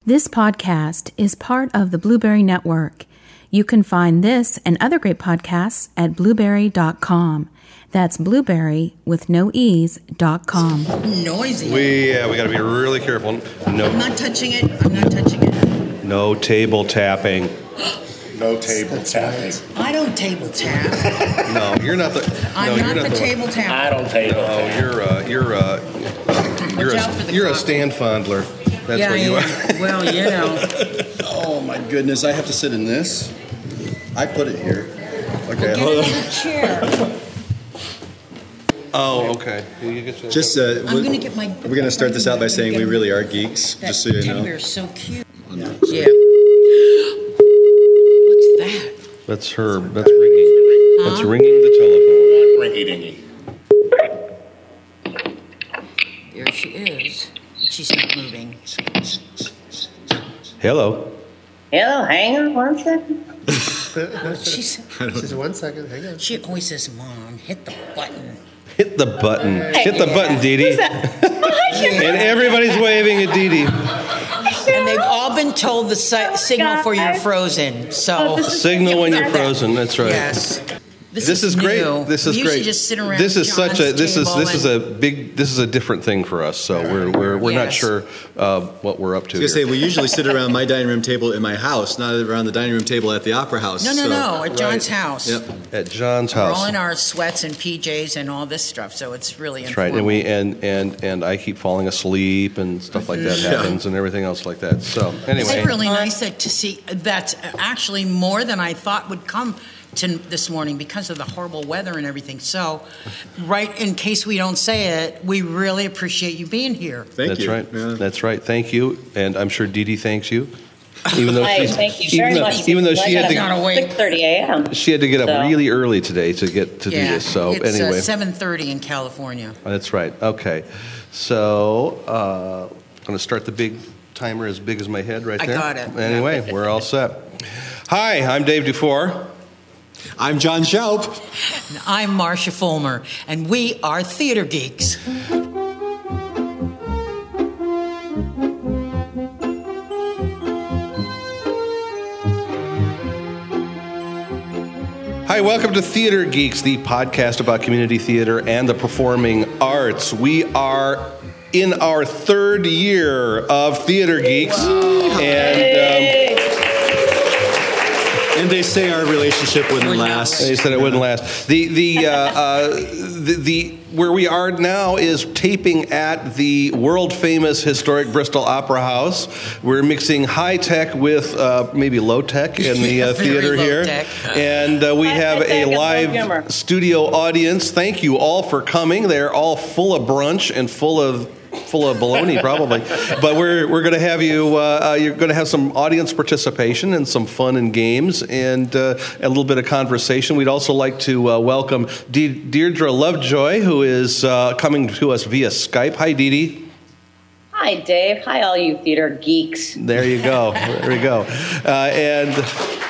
This podcast is part of the Blueberry Network. You can find this and other great podcasts at blueberry.com. That's blueberry with no e's.com. Noisy. We got to be really careful. No, I'm not touching it. no table tapping. No table tapping. I don't table tap. No, you're not the. I'm you're not the table I tap. don't table. No, you're a stand fondler. That's Yeah, what you I are. am. Well, you know. Oh my goodness, I have to sit in this? I put it here. Okay. Get another chair. Oh, okay. You get your- Just, I'm going to get my... we're going to start this out by saying we really are geeks, That just so you teddy know. bear's so cute. Yeah. Yeah. What's that? That's her. That's ringing. That's ringing the telephone. Rinky dingy. There she is. She's not moving. Hello. Hello, hang on one second. She said, 1 second, hang on. she always says, Mom, hit the button. Hit the button. Hit the button, Dee Dee. And everybody's waving at Dee Dee. And they've all been told the signal for you're frozen. So Signal when you're frozen. That's right. yes, This is great. new. This is we great. Usually just sit around. This is such a. John's This is table this is a different thing for us. So we're not Yes. sure what we're up to. I was going to say, here. we usually sit around my dining room table in my house, not around the dining room table at the Opera House. No, at John's house. Yep. At John's We're house. all in our sweats and PJs and all this stuff, so it's really That's right, informal. and I keep falling asleep and stuff like that Yeah. happens and everything else like that. So It's anyway, really nice to see. That's actually more than I thought would come to this morning because of the horrible weather and everything. So, right in case we don't say it, we really appreciate you being here. Thank that's you. right. Yeah. That's right. Thank you, and I'm sure Dee Dee thanks you. Even though Hi, she's, thank you very much. even though she had She's not to, awake. 6:30 a.m. she had to get up So- really early today to get to do Yeah, this. So it's anyway, 7:30 in California. that's right. Okay, so I'm going to start the big timer as big as my head right I there. got it. Anyway, we're all set. Hi, I'm Dave Dufour. I'm John Schaup. I'm Marcia Fulmer, and we are Theater Geeks. Hi, welcome to Theater Geeks, the podcast about community theater and the performing arts. We are in our third year of Theater Geeks, And they say our relationship wouldn't last. they said it wouldn't last. The where we are now is taping at the world famous historic Bristol Opera House. We're mixing high tech with maybe low tech in the Yeah, very theater low here, tech. and we have tech a and low humor. live studio audience. Thank you all for coming. They're all full of brunch and full of baloney probably, but we're going to have you. You're going to have some audience participation and some fun and games and a little bit of conversation. We'd also like to welcome Deirdre Lovejoy, who is coming to us via Skype. Hi, Dee Dee. Hi, Dave. Hi, all you theater geeks. There you go. There we go. And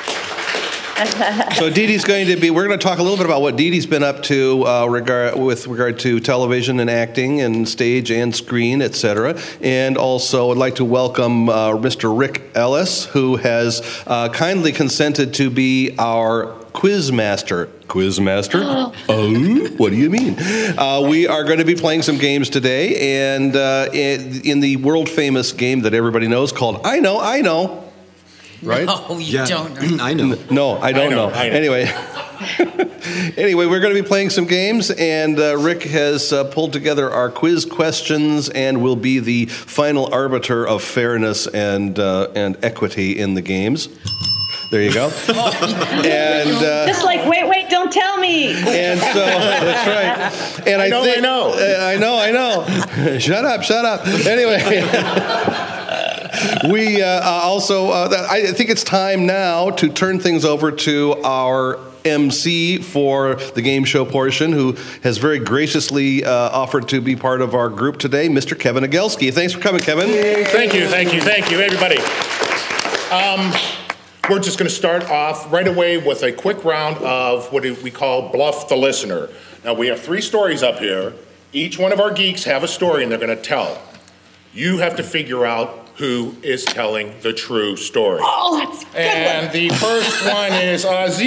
so Dee Dee's going to be. We're going to talk a little bit about what Dee Dee's been up to with regard to television and acting and stage and screen, etc. And also, I'd like to welcome Mr. Rick Ellis, who has kindly consented to be our quiz master. Quiz master? Oh, what do you mean? We are going to be playing some games today, and in the world famous game that everybody knows called I Know. Right? No, you don't. I know. No, I don't know. I know. Anyway, we're going to be playing some games, and Rick has pulled together our quiz questions and will be the final arbiter of fairness and equity in the games. There you go. And Just like, wait, don't tell me. and so that's right. And I know. Shut up. Anyway. We also, I think it's time now to turn things over to our MC for the game show portion, who has very graciously offered to be part of our group today, Mr. Kevin Agelski. Thanks for coming, Kevin. Thank you, everybody. We're just going to start off right away with a quick round of what we call Bluff the Listener. Now, we have 3 stories up here. Each one of our geeks have a story, and they're going to tell. You have to figure out who is telling the true story. Oh, that's a good And the first one is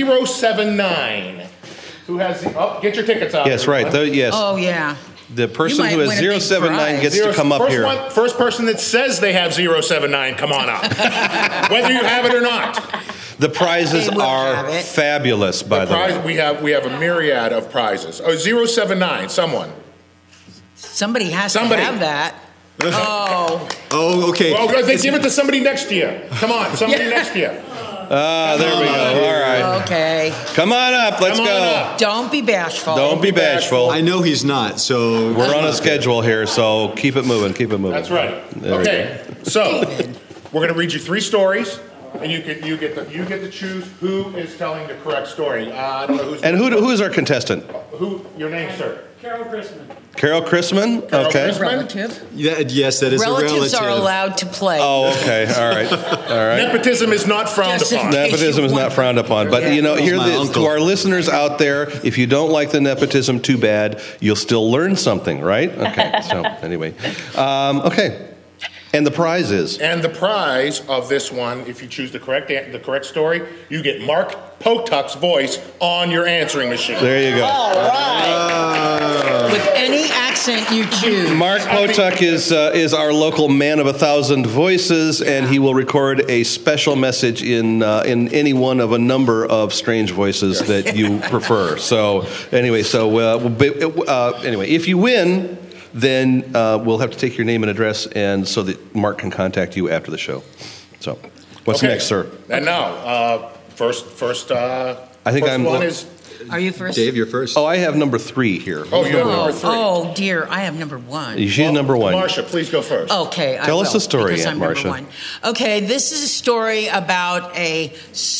079. Who has get your tickets out. Yes, right. Yes. Oh, yeah. The person You who might has win a big 079 prize. gets to come up here. First person that says they have 079, come on up. Whether you have it or not. The prizes They will are have it. fabulous, by the way. We have a myriad of prizes. 079, someone. Somebody has Somebody. to have that. Oh, Oh, okay. Well, they give it to somebody next to you. Come on, somebody next to you. There we go. All right. okay. Come on up. Let's Come on go. up. Don't be bashful. Don't be bashful. I know he's not, so We're on a schedule here, so keep it moving. Keep it moving. That's right. There we Okay, so we're going to read you 3 stories, and you get to choose who is telling the correct story. I don't know who's. And who is our contestant? Who? Your name, sir? Carol Chrisman. Carol Okay. Chrisman? Relative. yes, that is Relatives a relative. are allowed to play. Oh, okay. All right. All right. Nepotism is not frowned Just in upon. case. Nepotism is not frowned upon, but you know, here My to uncle. our listeners out there, if you don't like the nepotism, too bad. You'll still learn something, right? Okay. So anyway, okay. And the prize is And the prize of this one, if you choose the correct story, you get Mark Potuck's voice on your answering machine. there. You go. All right. With any accent you choose. Mark Potuck is our local man of 1,000 voices, and he will record a special message in any one of a number of strange voices that you prefer. So anyway, anyway, if you win, then we'll have to take your name and address, and so that Mark can contact you after the show. So, what's Okay. next, sir? And now, first. I think first I'm- one is. Are you first? Dave, you're first. Oh, I have number 3 here. Oh, you have number 3. Oh, dear. I have number 1. She's number 1. Marcia, please go first. Okay, I Tell us will, the story, because Aunt I'm number Marcia. 1. Okay, this is a story about a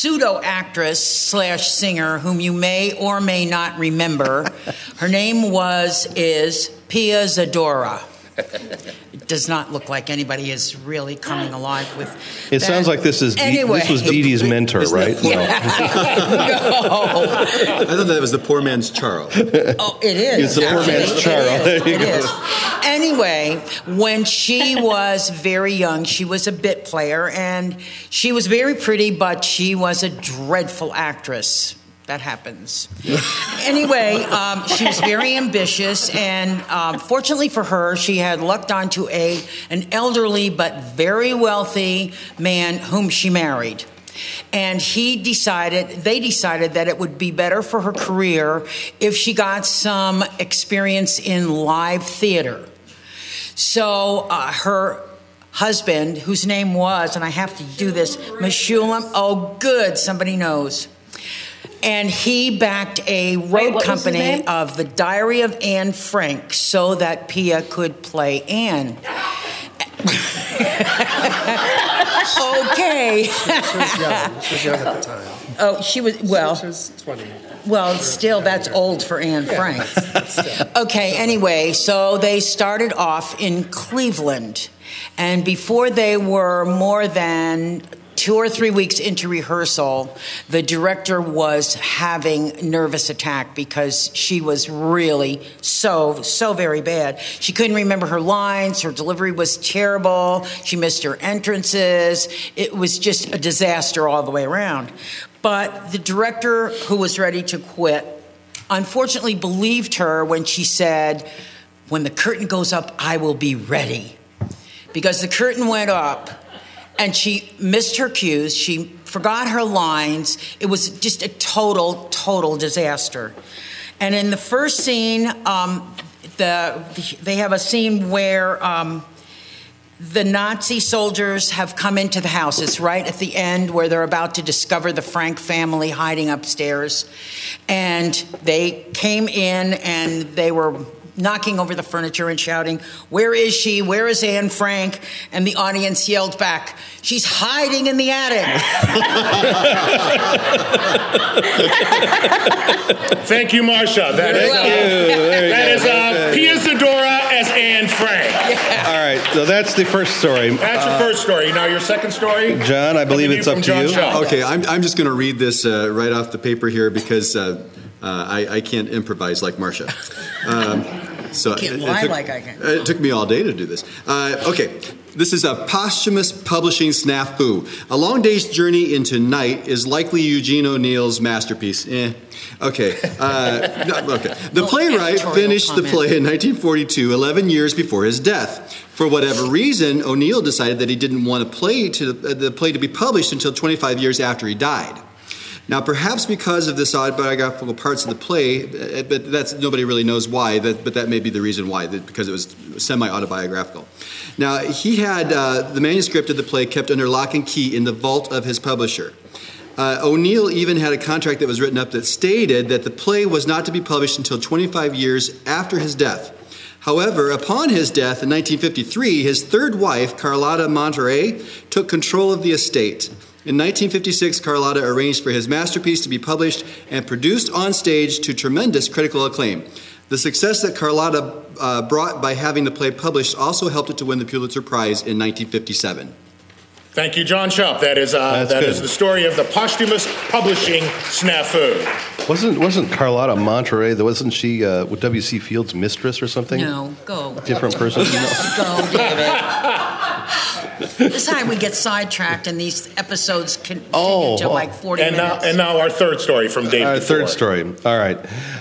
pseudo-actress/singer whom you may or may not remember. Her name is Pia Zadora. It does not look like anybody is really coming alive with It that. sounds like this was Anyway. Dee Dee's mentor, Isn't that right? funny? No. I thought that was the poor man's Charles. Oh, it is. It's the poor Actually, man's it Charles. is. There you It go. is. Anyway, when she was very young, she was a bit player, and she was very pretty, but she was a dreadful actress. That happens. Anyway, she was very ambitious, and fortunately for her, she had lucked onto an elderly but very wealthy man whom she married. And they decided that it would be better for her career if she got some experience in live theater. So her husband, whose name was, and I have to do this, Meshulam, oh good, somebody knows. And he backed a road what was his company name? of The Diary of Anne Frank so that Pia could play Anne. Okay. She was young. She was young at the time. Oh, she was, well, She was 20. well, still, that's old for Anne Frank. Okay, anyway, so they started off in Cleveland. And before they were more than 2 or 3 weeks into rehearsal, the director was having nervous attack because she was really so very bad. She couldn't remember her lines. Her delivery was terrible. She missed her entrances. It was just a disaster all the way around. But the director, who was ready to quit, unfortunately believed her when she said, "When the curtain goes up, I will be ready." Because the curtain went up, and she missed her cues. She forgot her lines. It was just a total disaster. And in the first scene, they have a scene where the Nazi soldiers have come into the house. It's right at the end where they're about to discover the Frank family hiding upstairs. And they came in and they were knocking over the furniture and shouting, "Where is she? Where is Anne Frank?" And the audience yelled back, "She's hiding in the attic." Thank you, Marcia. That is Pia Zadora as Anne Frank. All right, so that's the first story. That's your first story. Now your second story. John, I believe it's up from to John you. Shaw. Okay, I'm just going to read this right off the paper here because I can't improvise like Marcia. So Can't it lie took, like I can. It took me all day to do this. Okay, This is a posthumous publishing snafu. A Long Day's Journey into Night is likely Eugene O'Neill's masterpiece. Okay. Okay. The playwright finished the play in 1942, 11 years before his death. For whatever reason, O'Neill decided that he didn't want the play to be published until 25 years after he died. Now, perhaps because of this autobiographical parts of the play, but nobody really knows why, but that may be the reason why, because it was semi-autobiographical. Now, he had the manuscript of the play kept under lock and key in the vault of his publisher. O'Neill even had a contract that was written up that stated that the play was not to be published until 25 years after his death. However, upon his death in 1953, his third wife, Carlotta Monterey, took control of the estate. In 1956, Carlotta arranged for his masterpiece to be published and produced on stage to tremendous critical acclaim. The success that Carlotta brought by having the play published also helped it to win the Pulitzer Prize in 1957. Thank you, John Schupp. That is the story of the posthumous publishing snafu. Wasn't Carlotta Monterey? Wasn't she W.C. Fields' mistress or something? No, go. Different person. Go, David. This is how we get sidetracked, and these episodes continue to like 40 minutes. And now our third story from Dave. Our third story. All right.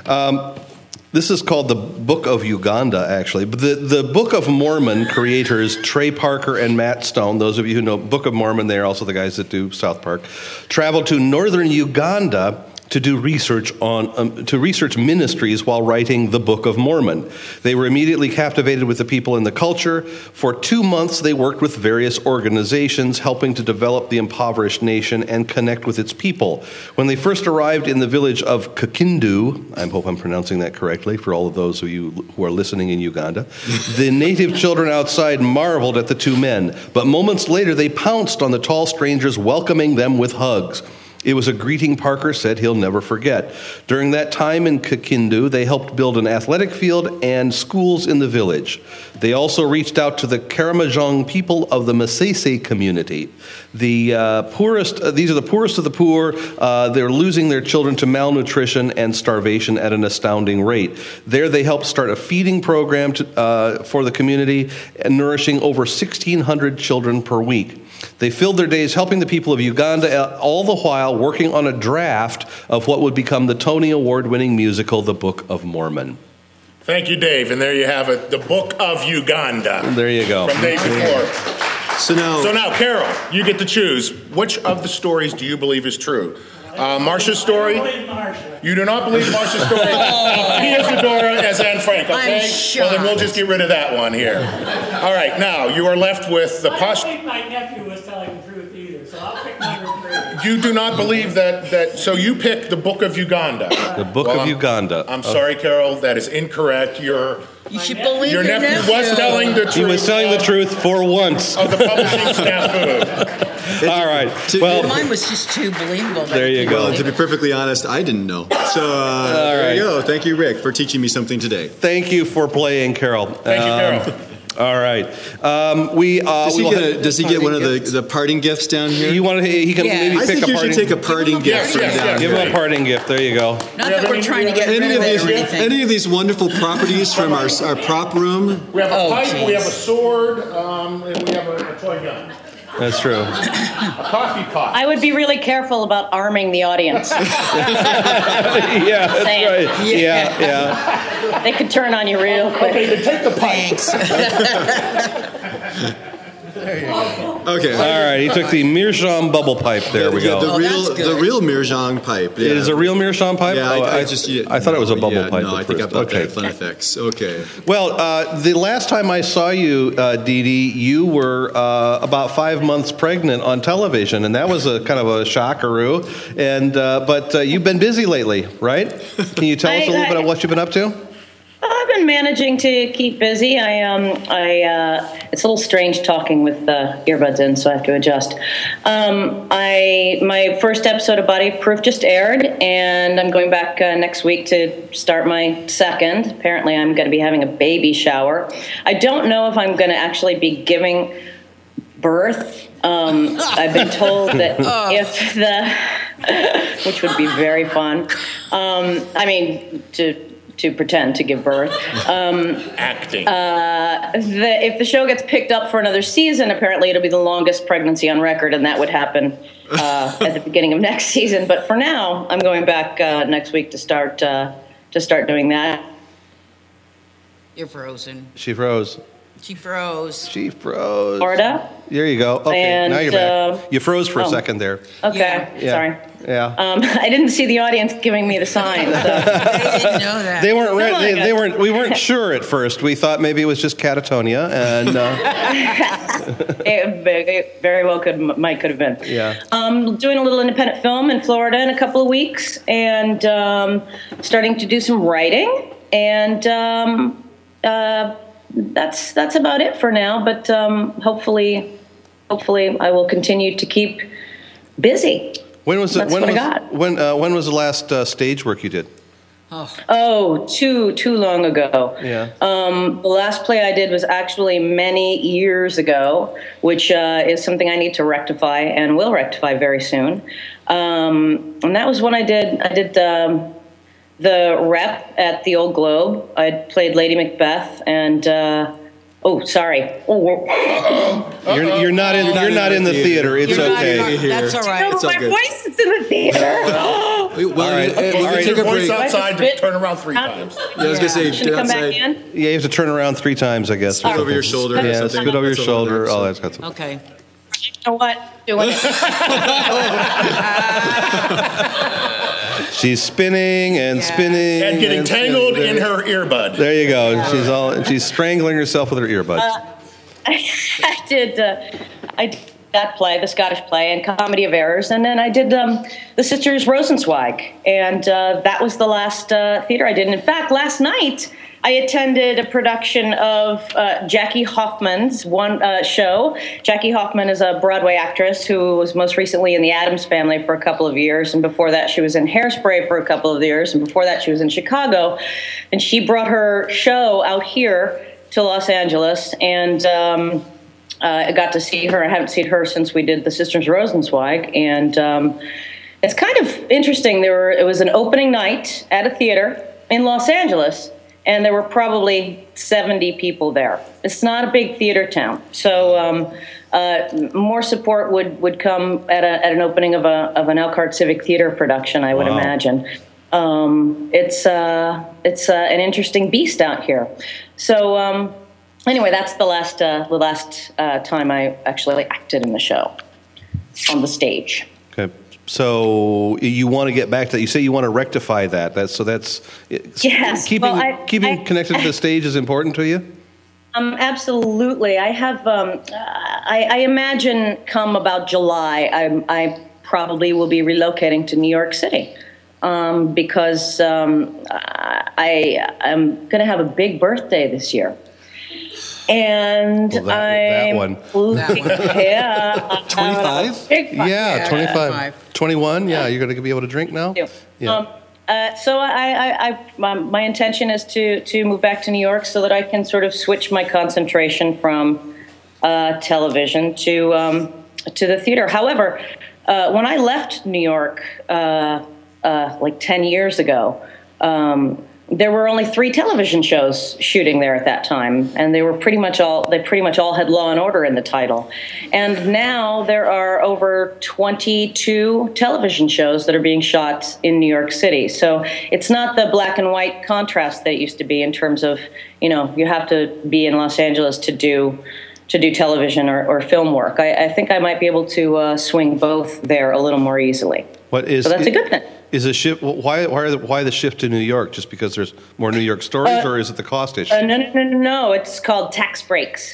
This is called the Book of Uganda, actually. But the Book of Mormon creators, Trey Parker and Matt Stone, those of you who know Book of Mormon, they are also the guys that do South Park, traveled to northern Uganda to do research to research ministries while writing the Book of Mormon. They were immediately captivated with the people and the culture. For 2 months, they worked with various organizations, helping to develop the impoverished nation and connect with its people. When they first arrived in the village of Kakindu, I hope I'm pronouncing that correctly for all of those of you who are listening in Uganda, the native children outside marveled at the two men. But moments later, they pounced on the tall strangers, welcoming them with hugs. It was a greeting Parker said he'll never forget. During that time in Kakindu, they helped build an athletic field and schools in the village. They also reached out to the Karamojong people of the Masese community. These are the poorest of the poor. They're losing their children to malnutrition and starvation at an astounding rate. There they helped start a feeding program for the community, nourishing over 1,600 children per week. They filled their days helping the people of Uganda, all the while working on a draft of what would become the Tony Award-winning musical, The Book of Mormon. Thank you, Dave. And there you have it, The Book of Uganda. There you go. From Dave before. So now, Carol, you get to choose. Which of the stories do you believe is true? Marcia's story? I believe Marcia. You do not believe Marcia's story? He is Adora as Anne Frank, okay? I'm shocked. Well, then we'll just get rid of that one here. All right, now you are left with the I don't think my nephew was telling the truth either, so I'll pick number 3. You do not believe that so you pick the Book of Uganda. The Book of Uganda. I'm sorry, Carol, that is incorrect. You should believe your nephew was telling the truth. He was telling the truth for once. Of the publishing snafu. All right. Well, mine was just too believable. There you go. Well, to be perfectly honest, I didn't know. So there you go. Thank you, Rick, for teaching me something today. Thank you for playing, Carol. Thank you, Carol. All right. Does he get one of the parting gifts down here? He can maybe pick a parting gift. I think you should take a parting gift from down Give here. him a parting gift. There you go. Not that we're trying to get rid of it or anything. Any of these wonderful properties from our prop room? We have a pipe, we have a sword, and we have a toy gun. That's true. A coffee pot. I would be really careful about arming the audience. Yeah, that's right. Yeah. They could turn on you real quick. Okay, then take the pipe. Okay. All right. He took the Meerschaum bubble pipe. There we go. The real Meerschaum pipe. Yeah. It is a real Meerschaum pipe? Yeah, I thought it was a bubble pipe. No, I think I've got fun effects. Okay. Well, the last time I saw you, Dee Dee, you were about 5 months pregnant on television, and that was a kind of a shockaroo. And but you've been busy lately, right? Can you tell us a little bit of what you've been up to? I've been managing to keep busy. It's a little strange talking with earbuds in, so I have to adjust. My first episode of Body Proof just aired, and I'm going back next week to start my second. Apparently, I'm going to be having a baby shower. I don't know if I'm going to actually be giving birth. I've been told that which would be very fun. pretend to give birth. Acting. If the show gets picked up for another season, apparently it'll be the longest pregnancy on record, and that would happen at the beginning of next season. But for now, I'm going back next week to start doing that. You're frozen. She froze. She froze. She froze. Florida. There you go. Okay, And, now you're back. You froze for a second there. Okay, Yeah. sorry. Yeah. I didn't see the audience giving me the sign. So. They didn't know that. They weren't. They weren't. We weren't sure at first. We thought maybe it was just catatonia, and It very well could have been. Yeah. Doing a little independent film in Florida in a couple of weeks, and starting to do some writing, and that's about it for now. But hopefully, I will continue to keep busy. when was it? That's what I got. When was the last stage work you did? Oh, too long ago. Yeah. The last play I did was actually many years ago, which is something I need to rectify and will rectify very soon. And that was when I did the rep at the Old Globe. I played Lady Macbeth, and sorry. You're not in the theater. It's You're not okay. in- That's all right. No, my voice is in the theater. Well, All right. we'll All right. take a Voice break. outside to turn around 3 times. Yeah, I was gonna say, Should get come back outside. in. Yeah, you have to turn around 3 times, I guess. Spit over your shoulder or Yeah, something. spit over your That's over shoulder. there, Oh, so- that's got some. Okay. You know what? Doing it. She's spinning and spinning And getting tangled in spinning. her earbud. There you go. She's strangling herself with her earbuds. I did that play, the Scottish play, and Comedy of Errors, and then I did the Sisters Rosenzweig, and that was the last theater I did. And in fact, last night I attended a production of Jackie Hoffman's show. Jackie Hoffman is a Broadway actress who was most recently in The Addams Family for a couple of years, and before that she was in Hairspray for a couple of years, and before that she was in Chicago, and she brought her show out here to Los Angeles, and I got to see her. I haven't seen her since we did the Sisters Rosenzweig, and it's kind of interesting. It was an opening night at a theater in Los Angeles, and there were probably 70 people there. It's not a big theater town, so more support would come at an opening of an Elkhart Civic Theater production, I would imagine. It's an interesting beast out here. So anyway, that's the last time I actually acted in the show on the stage. Okay. So you want to get back to that. You say you want to rectify that. Yes. Keeping connected to the stage is important to you? Absolutely. I have. I imagine come about July, I probably will be relocating to New York City. Because I'm going to have a big birthday this year. And that one. Yeah. 25? Yeah, 25. 21? Yeah, you're going to be able to drink now? Yeah. So my intention is to move back to New York so that I can sort of switch my concentration from television to the theater. However, when I left New York like 10 years ago, there were only 3 television shows shooting there at that time, and they pretty much all had Law and Order in the title. And now there are over 22 television shows that are being shot in New York City. So it's not the black and white contrast that it used to be in terms of, you have to be in Los Angeles to do television or film work. I think I might be able to swing both there a little more easily. So that's a good thing. Is the shift? Why the shift to New York? Just because there's more New York stories, or is it the cost issue? No. It's called tax breaks.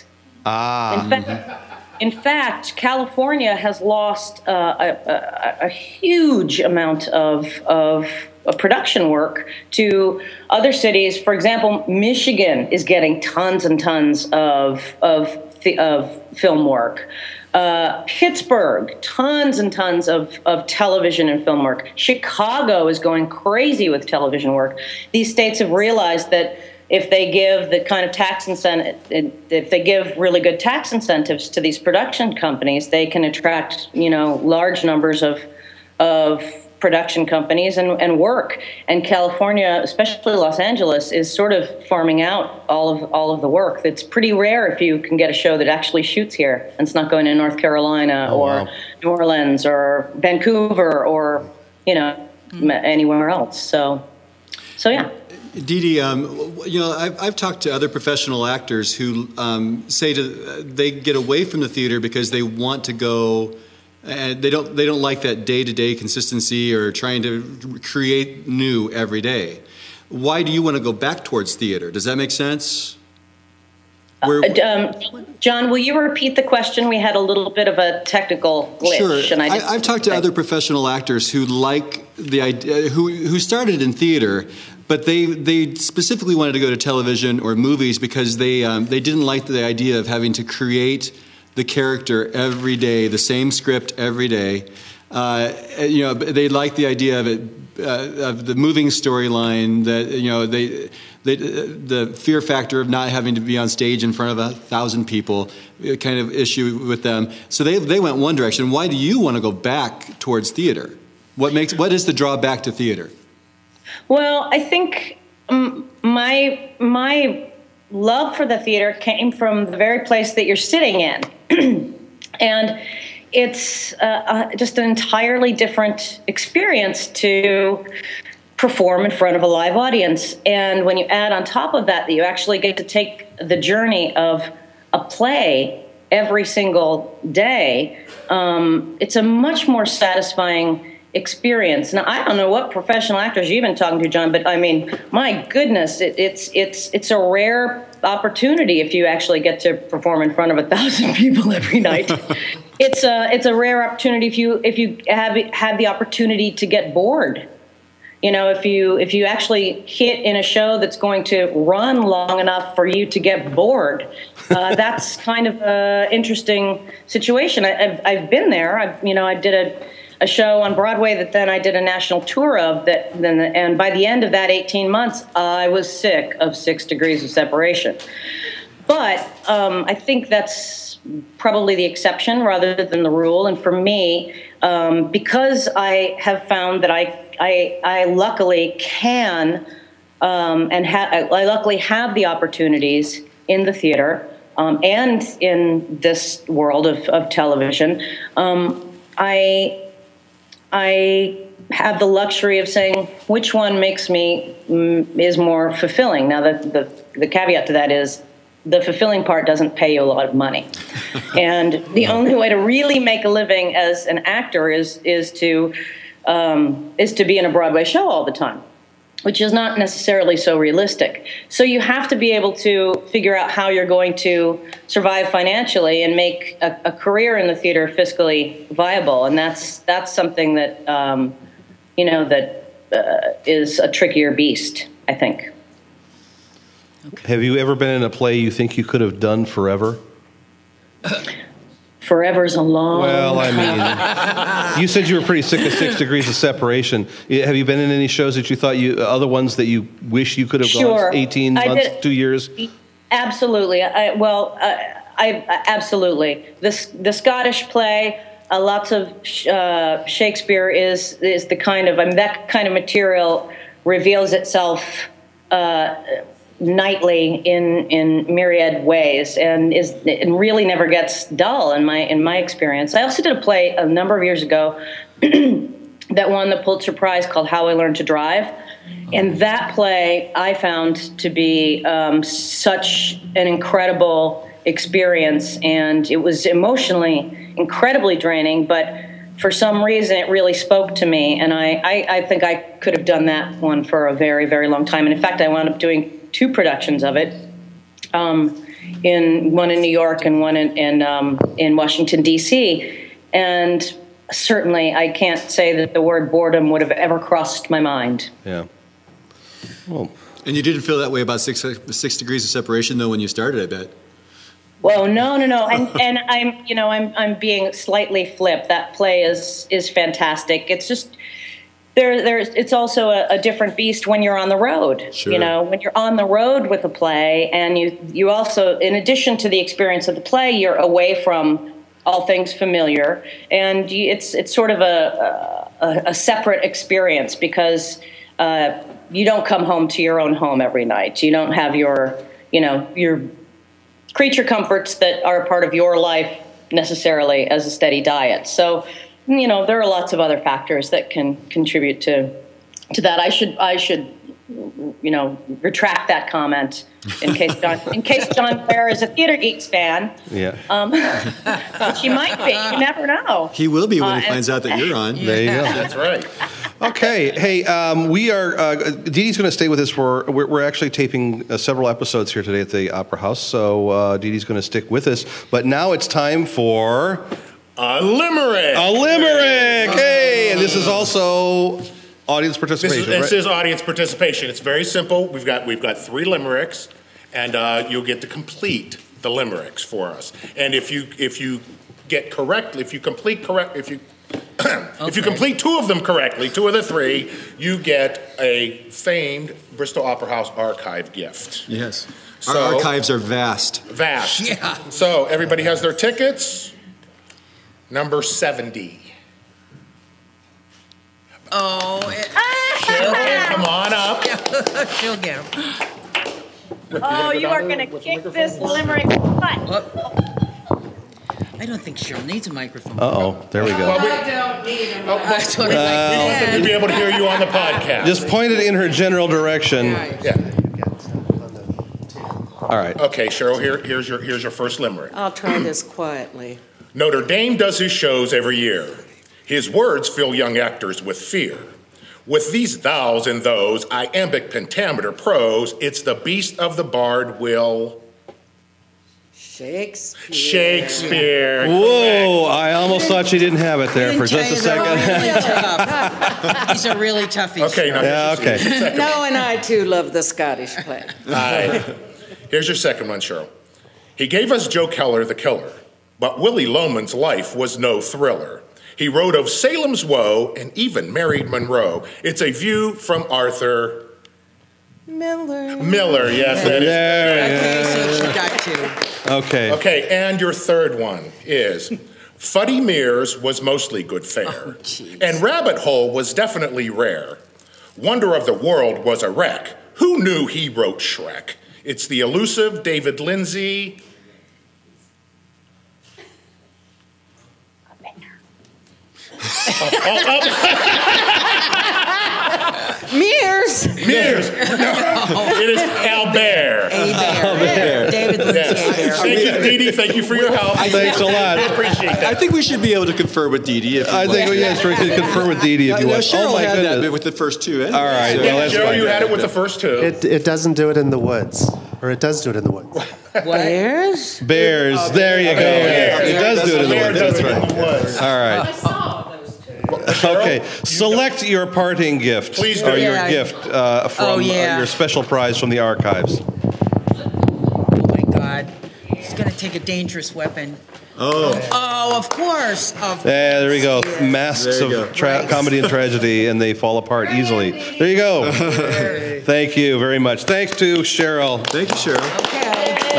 In fact, California has lost a huge amount of production work to other cities. For example, Michigan is getting tons and tons of film work. Pittsburgh, tons and tons of television and film work. Chicago is going crazy with television work. These states have realized that if they give the kind of tax incentive, if they give really good tax incentives to these production companies, they can attract, large numbers of production companies and work. And California, especially Los Angeles, is sort of farming out all of the work. It's pretty rare if you can get a show that actually shoots here and it's not going to North Carolina New Orleans or Vancouver or anywhere else. So yeah. Dee Dee, I've talked to other professional actors who say they get away from the theater because they want to go. They don't like that day-to-day consistency or trying to create new every day. Why do you want to go back towards theater? Does that make sense? John, will you repeat the question? We had a little bit of a technical glitch. Sure. And I've talked to other professional actors who like the idea, who started in theater, but they specifically wanted to go to television or movies because they didn't like the idea of having to create the character every day, the same script every day. They like the idea of it, of the moving storyline. That the fear factor of not having to be on stage in front of 1,000 people, kind of issue with them. So they went one direction. Why do you want to go back towards theater? What is the drawback to theater? Well, I think my love for the theater came from the very place that you're sitting in. And it's just an entirely different experience to perform in front of a live audience. And when you add on top of that you actually get to take the journey of a play every single day, it's a much more satisfying experience. Now, I don't know what professional actors you've been talking to, John, but I mean, my goodness, it's a rare opportunity if you actually get to perform in front of 1,000 people every night. It's a rare opportunity if you have the opportunity to get bored. If you actually hit in a show that's going to run long enough for you to get bored, that's kind of an interesting situation. I've been there. I did a show on Broadway that then I did a national tour of and by the end of that 18 months, I was sick of 6 Degrees of Separation. But I think that's probably the exception rather than the rule. And for me, because I have found that I luckily can I luckily have the opportunities in the theater and in this world of television, I have the luxury of saying which one makes me is more fulfilling. Now, the caveat to that is the fulfilling part doesn't pay you a lot of money, and the only way to really make a living as an actor is to be in a Broadway show all the time, which is not necessarily so realistic. So you have to be able to figure out how you're going to survive financially and make a career in the theater fiscally viable, and that's something that is a trickier beast, I think. Okay. Have you ever been in a play you think you could have done forever? Forever's a long Well, I mean, you said you were pretty sick of 6 Degrees of Separation. Have you been in any shows that you thought other ones that you wish you could have gone 18 months, 2 years? Absolutely. Absolutely. The Scottish play, lots of Shakespeare is the kind of, that kind of material reveals itself nightly in myriad ways and really never gets dull in my experience. I also did a play a number of years ago that won the Pulitzer Prize called How I Learned to Drive. And that play I found to be such an incredible experience, and it was emotionally incredibly draining, but for some reason it really spoke to me, and I think I could have done that one for a very, very long time. And in fact, I wound up doing 2 productions of it, one in New York and one in Washington, D.C., and certainly I can't say that the word boredom would have ever crossed my mind. Yeah. Well, and you didn't feel that way about 6 Degrees of Separation, though, when you started, I bet. Well, no, and I'm being slightly flip. That play is fantastic. It's just it's also a different beast when you're on the road. Sure. When you're on the road with a play, and you also, in addition to the experience of the play, you're away from all things familiar, and it's sort of a a separate experience because you don't come home to your own home every night. You don't have your creature comforts that are a part of your life necessarily as a steady diet. So, there are lots of other factors that can contribute to that. I should retract that comment in case John Ware is a Theater Geeks fan. Yeah. Which he might be. You never know. He will be when he finds out that you're on. There you go. That's right. Okay. Hey, we are. Dee Dee's going to stay with us we're actually taping several episodes here today at the Opera House. So Dee Dee's going to stick with us. But now it's time for a limerick. A limerick. Hey, and this is also audience participation. This is audience participation. It's very simple. We've got 3 limericks, and you'll get to complete the limericks for us. And if you complete 2 of them correctly, 2 of the 3, you get a famed Bristol Opera House archive gift. Yes. So, our archives are vast. Vast. Yeah. So everybody has their tickets. Number 70. Oh, Cheryl, come on up. She'll get him. Oh, you are going to kick this limerick butt. I don't think Cheryl needs a microphone. Uh-oh, there we go. I don't need a microphone. That's what I like. We'll be able to hear you on the podcast. Just point it in her general direction. Yeah. All right. Okay, Cheryl, here's your first limerick. I'll try this quietly. Notre Dame does his shows every year. His words fill young actors with fear. With these thous and those, iambic pentameter prose, it's the beast of the bard will... Shakespeare. Whoa, I almost thought she didn't have it there for just a second. He's a really toughie. Okay, now okay. No, and I too love the Scottish play. Here's your second one, Cheryl. He gave us Joe Keller the killer, but Willie Loman's life was no thriller. He wrote of Salem's woe and even married Monroe. It's a view from Arthur Miller, yes, that is. Okay, so she got 2. Okay. Okay, and your third one is Fuddy Mears was mostly good fare, and Rabbit Hole was definitely rare. Wonder of the World was a wreck. Who knew he wrote Shrek? It's the elusive David Lindsay. Mears. No, it is Albert. David Lindsay. Thank you, Dee Dee. Thank you for your help. Thanks a lot. I appreciate that. I think we should be able to confer with Dee Dee. I think, yes, we can confer with Dee Dee if you want. Cheryl Oh, my had that goodness. bit with the first 2. Anyway. All right. So, Well, that's Joe, fine. you had it with the first 2. It doesn't do it in the woods. Or it does do it in the woods. Bears? Bears. There you go. Bears. It does do it in the Bear woods. does That's it in right. the woods. All right. I saw those 2. Okay. Select your parting gift. Please do. Or your Yeah. gift from your special prize from the archives. Oh, my God. He's going to take a dangerous weapon. Oh, of course. There we go. Masks There you of go. comedy and tragedy, and they fall apart easily. There you go. Thank you very much. Thanks to Cheryl. Thank you, Cheryl.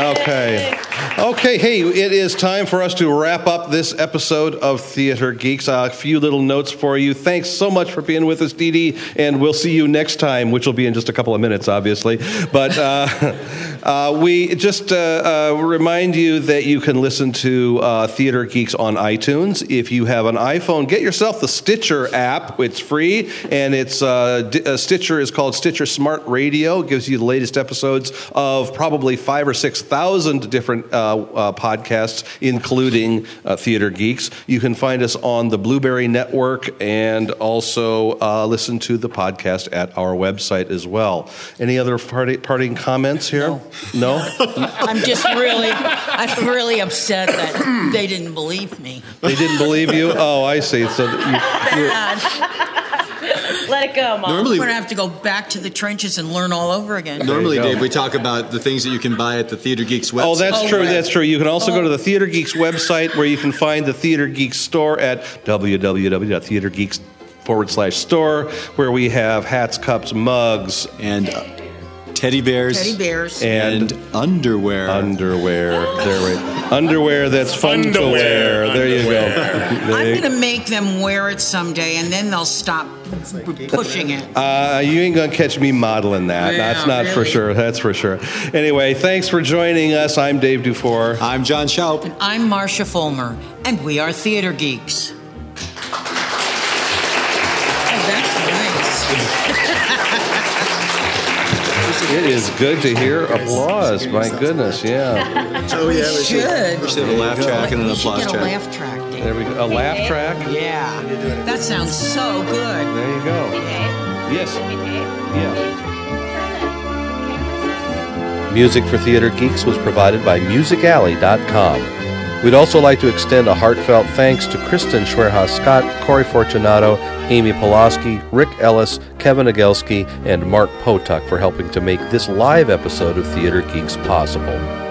Okay, hey, it is time for us to wrap up this episode of Theater Geeks. A few little notes for you. Thanks so much for being with us, Dee Dee, and we'll see you next time, which will be in just a couple of minutes, obviously. But we just remind you that you can listen to Theater Geeks on iTunes. If you have an iPhone, get yourself the Stitcher app. It's free, and it's Stitcher is called Stitcher Smart Radio. It gives you the latest episodes of probably 5,000 or 6,000 different podcasts, including Theater Geeks. You can find us on the Blueberry Network and also listen to the podcast at our website as well. Any other parting comments here? No? I'm really upset that they didn't believe me. They didn't believe you? Oh, I see. So Let it go, Mom. Normally- We're going to have to go back to the trenches and learn all over again. Normally, Dave, we talk about the things that you can buy at the Theater Geeks website. Oh, that's true. That's true. You can also go to the Theater Geeks website where you can find the Theater Geeks store at www.theatergeeks.com/store, where we have hats, cups, mugs, and teddy bears, and underwear. Underwear. There we Underwear that's fun to wear. There you go. I'm going to make them wear it someday, and then they'll stop pushing it. You ain't going to catch me modeling that. Yeah, That's not for really. sure. That's for sure. Anyway, thanks for joining us. I'm Dave Dufour. I'm John Schaup. And I'm Marcia Fulmer, and we are Theater Geeks. It is good to hear applause. My goodness, yeah. Oh, yeah. We should. We should have a laugh track and an We should applause get a track. laugh track, Dave. There we go. A laugh track? Yeah. That sounds so good. There you go. Yes. Yeah. Music for Theater Geeks was provided by MusicAlley.com. We'd also like to extend a heartfelt thanks to Kristen Schwerhaus-Scott, Corey Fortunato, Amy Pulaski, Rick Ellis, Kevin Agelski, and Mark Potuck for helping to make this live episode of Theater Geeks possible.